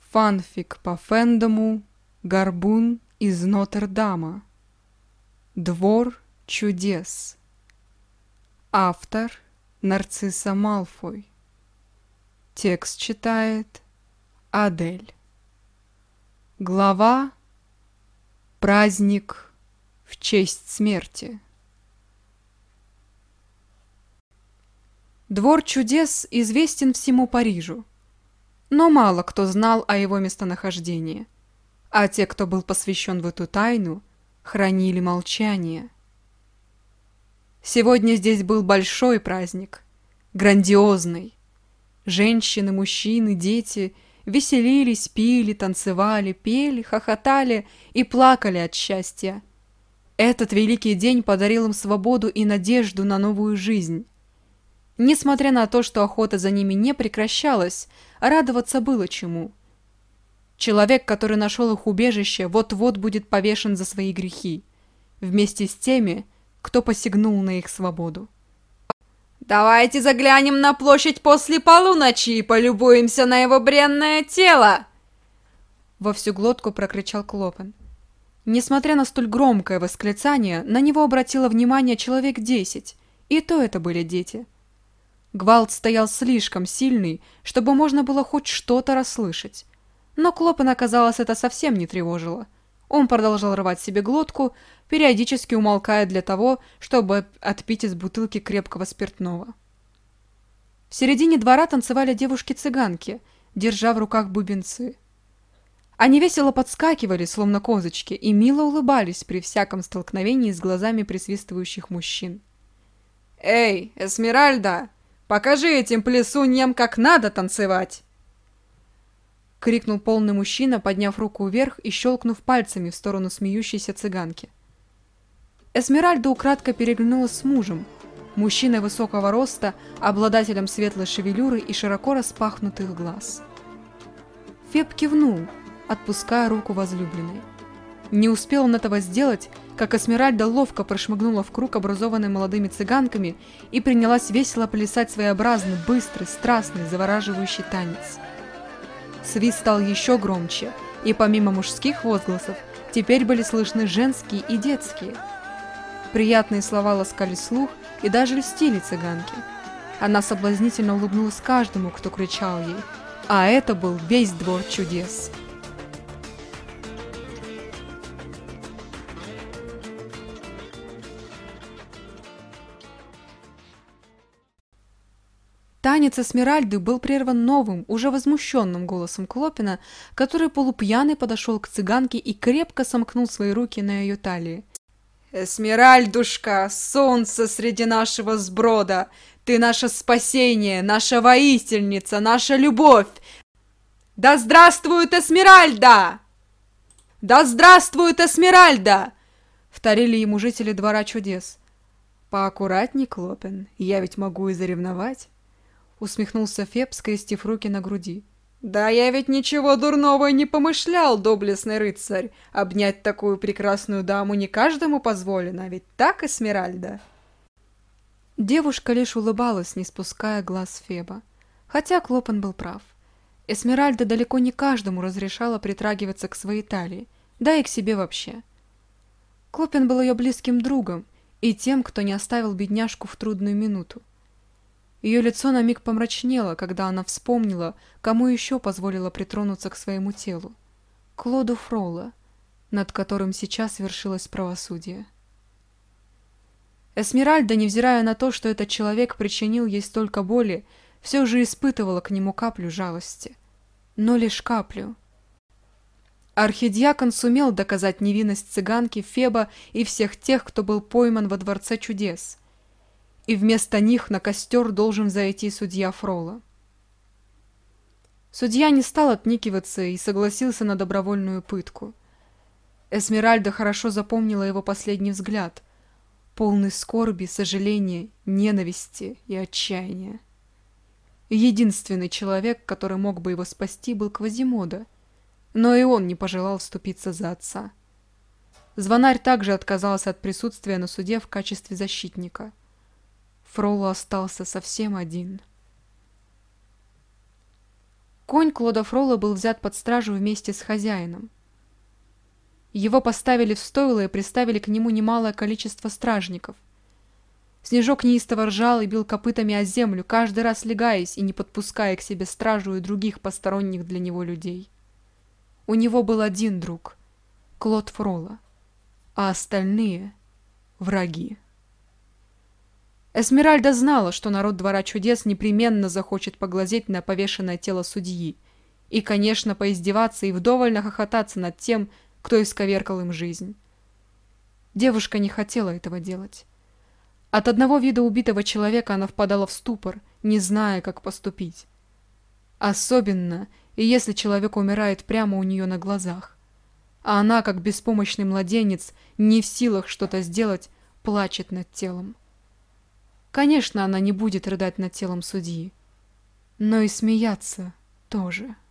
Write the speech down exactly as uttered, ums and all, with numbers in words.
Фанфик по фэндому, горбун из Нотр-Дама. Двор чудес. Автор Нарцисса Малфой. Текст читает Адель. Глава «Праздник в честь смерти». Двор чудес известен всему Парижу, но мало кто знал о его местонахождении, а те, кто был посвящен в эту тайну, хранили молчание. Сегодня здесь был большой праздник, грандиозный. Женщины, мужчины, дети веселились, пили, танцевали, пели, хохотали и плакали от счастья. Этот великий день подарил им свободу и надежду на новую жизнь. Несмотря на то, что охота за ними не прекращалась, радоваться было чему. Человек, который нашел их убежище, вот-вот будет повешен за свои грехи, вместе с теми, кто посягнул на их свободу. «Давайте заглянем на площадь после полуночи и полюбуемся на его бренное тело!» Во всю глотку прокричал Клопен. Несмотря на столь громкое восклицание, на него обратило внимание человек десять, и то это были дети. Гвалт стоял слишком сильный, чтобы можно было хоть что-то расслышать. Но Клопена, казалось, это совсем не тревожило. Он продолжал рвать себе глотку, периодически умолкая для того, чтобы отпить из бутылки крепкого спиртного. В середине двора танцевали девушки-цыганки, держа в руках бубенцы. Они весело подскакивали, словно козочки, и мило улыбались при всяком столкновении с глазами присвистывающих мужчин. «Эй, Эсмеральда, покажи этим плесуньям, как надо танцевать!» — крикнул полный мужчина, подняв руку вверх и щелкнув пальцами в сторону смеющейся цыганки. Эсмеральда украдко переглянулась с мужем, мужчиной высокого роста, обладателем светлой шевелюры и широко распахнутых глаз. Феб кивнул, отпуская руку возлюбленной. Не успел он этого сделать, как Эсмеральда ловко прошмыгнула в круг, образованный молодыми цыганками, и принялась весело плясать своеобразный, быстрый, страстный, завораживающий танец. Свист стал еще громче, и помимо мужских возгласов, теперь были слышны женские и детские. Приятные слова ласкали слух и даже льстили цыганке. Она соблазнительно улыбнулась каждому, кто кричал ей, а это был весь двор чудес. Танец Эсмеральды был прерван новым, уже возмущенным голосом Клопена, который полупьяный подошел к цыганке и крепко сомкнул свои руки на ее талии. «Эсмеральдушка, солнце среди нашего сброда, ты наше спасение, наша воительница, наша любовь! Да здравствует Эсмеральда! Да здравствует Эсмеральда!» — вторили ему жители двора чудес. «Поаккуратней, Клопен, я ведь могу и заревновать», — усмехнулся Феб, скрестив руки на груди. «Да я ведь ничего дурного и не помышлял, доблестный рыцарь. Обнять такую прекрасную даму не каждому позволено, ведь так, Эсмеральда?» Девушка лишь улыбалась, не спуская глаз Феба. Хотя Клопен был прав. Эсмеральда далеко не каждому разрешала притрагиваться к своей талии, да и к себе вообще. Клопен был ее близким другом и тем, кто не оставил бедняжку в трудную минуту. Ее лицо на миг помрачнело, когда она вспомнила, кому еще позволила притронуться к своему телу. Клоду Фролла, над которым сейчас вершилось правосудие. Эсмеральда, невзирая на то, что этот человек причинил ей столько боли, все же испытывала к нему каплю жалости. Но лишь каплю. Архидиакон сумел доказать невинность цыганки, Феба и всех тех, кто был пойман во Дворце чудес. И вместо них на костер должен зайти судья Фролла. Судья не стал отнекиваться и согласился на добровольную пытку. Эсмеральда хорошо запомнила его последний взгляд, полный скорби, сожаления, ненависти и отчаяния. Единственный человек, который мог бы его спасти, был Квазимода, но и он не пожелал вступиться за отца. Звонарь также отказался от присутствия на суде в качестве защитника. Фролло остался совсем один. Конь Клода Фрола был взят под стражу вместе с хозяином. Его поставили в стойло и приставили к нему немалое количество стражников. Снежок неистово ржал и бил копытами о землю, каждый раз легаясь и не подпуская к себе стражу и других посторонних для него людей. У него был один друг — Клод Фрола, а остальные — враги. Эсмеральда знала, что народ Двора Чудес непременно захочет поглазеть на повешенное тело судьи и, конечно, поиздеваться и вдоволь нахохотаться над тем, кто исковеркал им жизнь. Девушка не хотела этого делать. От одного вида убитого человека она впадала в ступор, не зная, как поступить. Особенно, и если человек умирает прямо у нее на глазах, а она, как беспомощный младенец, не в силах что-то сделать, плачет над телом. Конечно, она не будет рыдать над телом судьи, но и смеяться тоже.